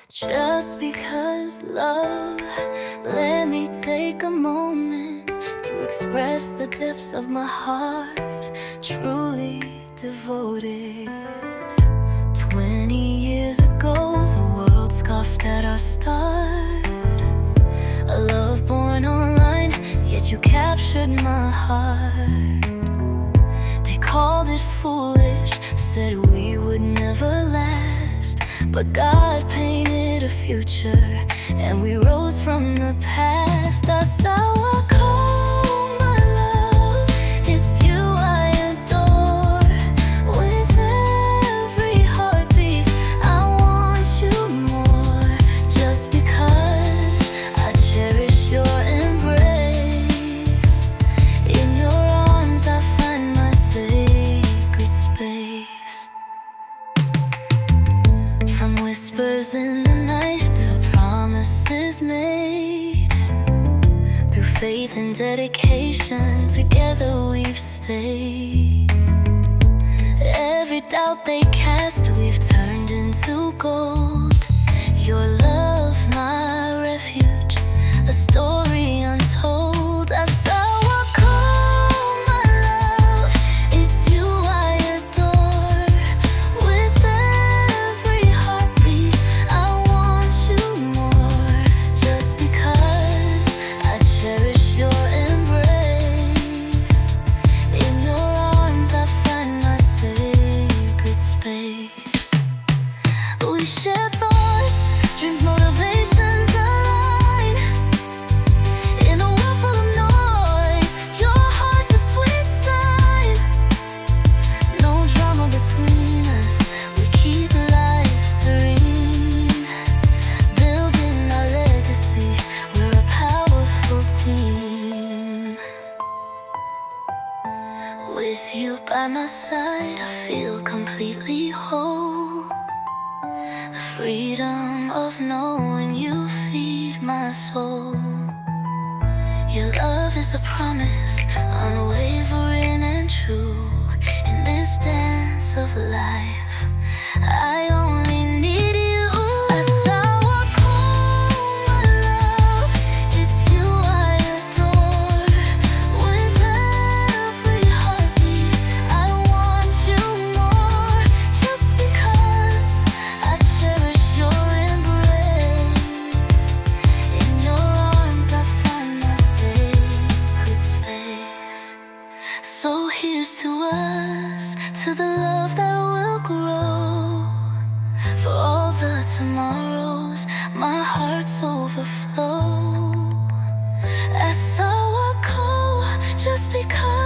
Just because love, let me take a moment to express the depths of my heart, truly devoted. 20 years ago, the world scoffed at our start. A love born online, yet you captured my heart. They called it foolish, said we would never last, but God painted a future, and we rose from the past. I saw a call, my love, it's you I adore. With every heartbeat, I want you more. Just because I cherish your embrace, in your arms I find my sacred space. From whispers in the night to promises made, through faith and dedication, together we've stayed. Every doubt they cast, we've turned into gold. Your love, my refuge, a story untold. I saw a call, my love, it's you I adore. With every heartbeat, I want you more. Just because I cherish your embrace, in your arms I find my sacred space. We share thoughts, dreams, motivations align. In a world full of noise, your heart's a sweet sign. No drama between us, we keep life serene. Building our legacy, we're a powerful team. With you by my side, I feel completely whole. The freedom of knowing you feed my soul. Your love is a promise, unwavering and true. In this dance of life, I only need you. I saw a call, my love, it's you I adore. With every heartbeat, I want you more. Just because I cherish your embrace, in your arms I find my sacred space. So here's to us, to the love that will grow. For all the tomorrows, my heart's overflow. I saw a call, just because